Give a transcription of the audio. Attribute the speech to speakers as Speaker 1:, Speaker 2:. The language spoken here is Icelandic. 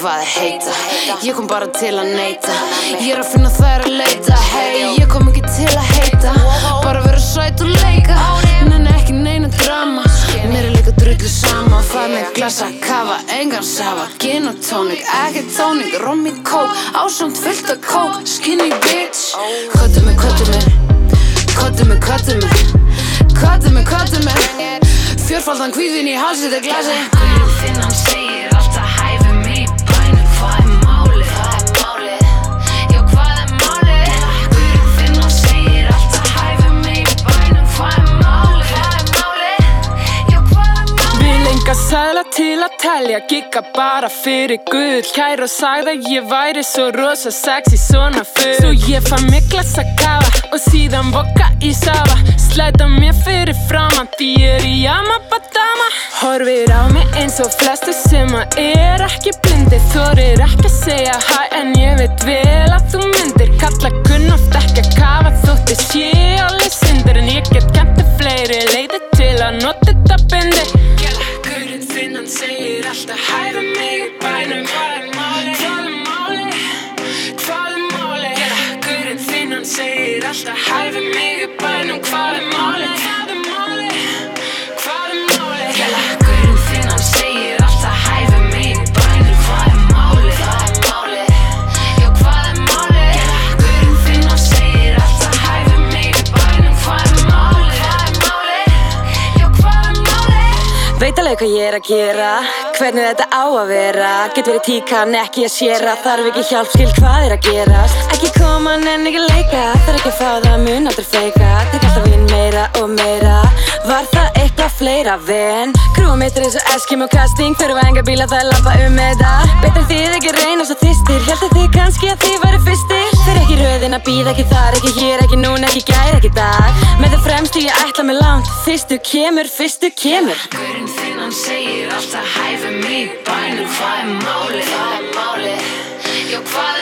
Speaker 1: hvað þeir heita. Ég kom bara til að neita. Ég að finna þær að leita. Hey, ég kom ekki til að heita, bara vera sæt og leika. Nenni ekki neina drama, mér líka drullu sama. Fæ mig glasa, kafa, engan safa. Gin og tónik, ekki tónik. Rommi, kók, ásamt fullt af kók. Skinny bitch. Kottu mig, kottu mig. Kottu mig, kottu mig. Kottu mig, kottu mig. Fjórfaldan hvítvín í hálsita glasi. Guðinn þinn hann segir alltaf hæ við mig í bænum. Hvað málið? Hvað málið? Já, hvað málið? Guðinn þinn hann segir alltaf hæ við mig í bænum. Hvað málið? Hvað málið? Já, hvað málið?
Speaker 2: Vil enga seðla til að telja, gigga bara fyrir gull. Kæra sagði að ég væri svo rosa sexy, svona full. Svo ég fann mig glasa kafa og síðan vodka í safa. Slæta mér fyrir framan því ég í Yamabadama. Horfir á mig eins og flestu sem að ekki blindir. Þorir ekki að segja hæ en ég veit vel að þú myndir. Kalla kunn oft ekki að kafa þótt ég sé alveg syndir. En ég get kennt fleiri leiðir til að nota þetta bindi. Guðinn þinn hann segir alltaf hæ við mig í bænum. Hvað málið? Hvað málið? Hvað málið? Guðinn þinn hann segir alltaf hæ við mig í bænum. Hvað málið? Hvað málið? Hvað málið?
Speaker 1: Guðinn þinn hann segir alltaf hæ við mig í bænum. Hvað málið? Hvað málið? Já, hvað málið? Guðinn þinn hann segir alltaf hæ við mig í bænum. Hvað málið? Hvað málið? Já, hvað málið?
Speaker 3: Veit alveg hvað ég að gera, hvernig þetta á að vera. Get verið tíkan, ekki að séra. Þarf ekki hjálp, skil hvað að gerast. Ekki koma, nenni ekki leika. Þarf ekki að fá það, mun aldrei feika. Tek alltaf inn meira og meira. Var það eitthvað fleira ven? Krúa mitt eins og Eskimo casting. Þurfa enga bíla, það labba með það. Betur þið ekki reyna svo þystir. Héldu þið kannski að þið væri fyrstir. Þeir ekki röðin að bíða, ekki þar, ekki hér, ekki núna, ekki gær, ekki dag. Með þau fremstu ég ætla mig langt. Fyrstu kemur, fyrstu kemur.
Speaker 1: Guðinn þinn hann segir alltaf hæ við mig í bænum. Hvað málið? Hvað málið? Já, hvað